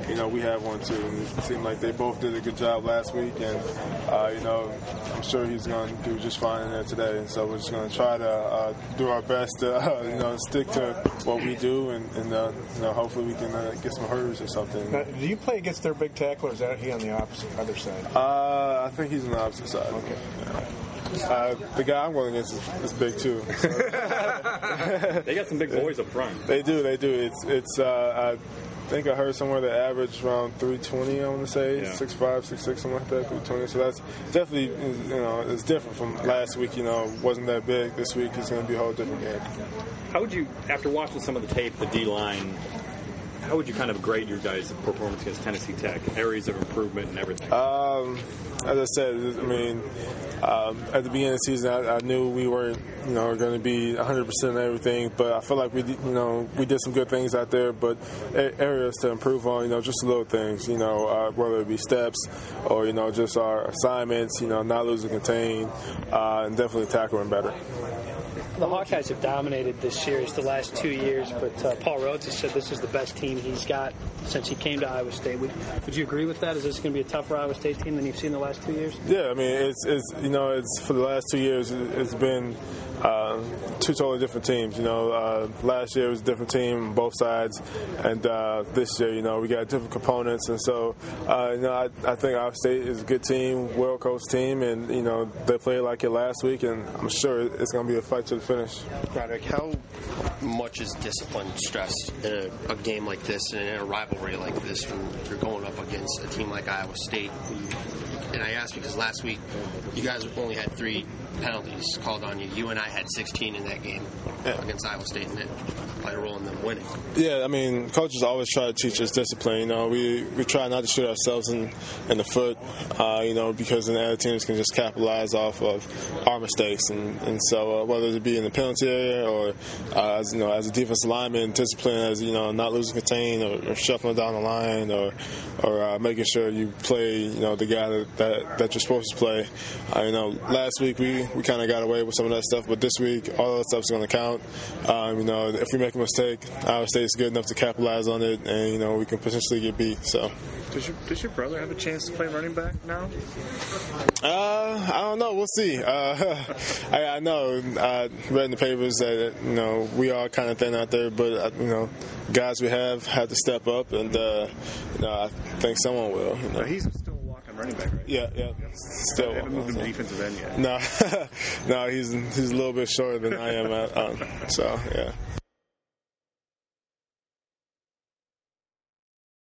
we have one too. And it seemed like they both did a good job last week, and I'm sure he's going to do just fine in there today. And so we're just going to try to do our best to stick to what we do, and hopefully we can get some hurdles or something. Now, do you play against their big tackle, or is that he on the other side? I think he's on the opposite side. Okay. Yeah. The guy I'm going against is big too. So. They got some big boys up front. They do. It's I think I heard somewhere the average around 320. I want to say 6'5", 6'6", something like that. 320. So that's definitely it's different from last week. Wasn't that big. This week it's going to be a whole different game. How would you, after watching some of the tape, the D-line, how would you kind of grade your guys' performance against Tennessee Tech? Areas of improvement and everything. As I said, at the beginning of the season, I knew we weren't, going to be 100% in everything. But I feel like we did some good things out there. But areas to improve on, just little things, whether it be steps or just our assignments, not losing contain, and definitely tackling better. The Hawkeyes have dominated this series the last 2 years, but Paul Rhodes has said this is the best team he's got since he came to Iowa State. Would you agree with that? Is this going to be a tougher Iowa State team than you've seen the last 2 years? Yeah, I mean, it's for the last 2 years, it's been two totally different teams. Last year was a different team on both sides, and this year, we got different components, and so, I think Iowa State is a good team, well-coached team, and they played like it last week, and I'm sure it's going to be a fight to the finish. Roderick, how much is discipline stressed in a game like this and in a rivalry like this when you're going up against a team like Iowa State? And I asked because last week you guys only had 3 penalties called on you. You and I had 16 in that game against Iowa State, and it played a role in them winning. Yeah, I mean, coaches always try to teach us discipline. We try not to shoot ourselves in the foot, because then the other teams can just capitalize off of our mistakes. And so whether it be in the penalty area or, as a defensive lineman, discipline as, not losing contain or shuffling down the line or making sure you play, the guy that you're supposed to play. Last week we kind of got away with some of that stuff, but this week all that stuff's going to count. If we make a mistake, Iowa State's good enough to capitalize on it, and we can potentially get beat. So, does your brother have a chance to play running back now? I don't know. We'll see. I know. I read in the papers that we are kind of thin out there, but guys we have had to step up, and I think someone will. He's still a walk-on running back, right? Yeah. Still. I haven't moved him to defensive end yet. No, he's a little bit shorter than I am. So yeah.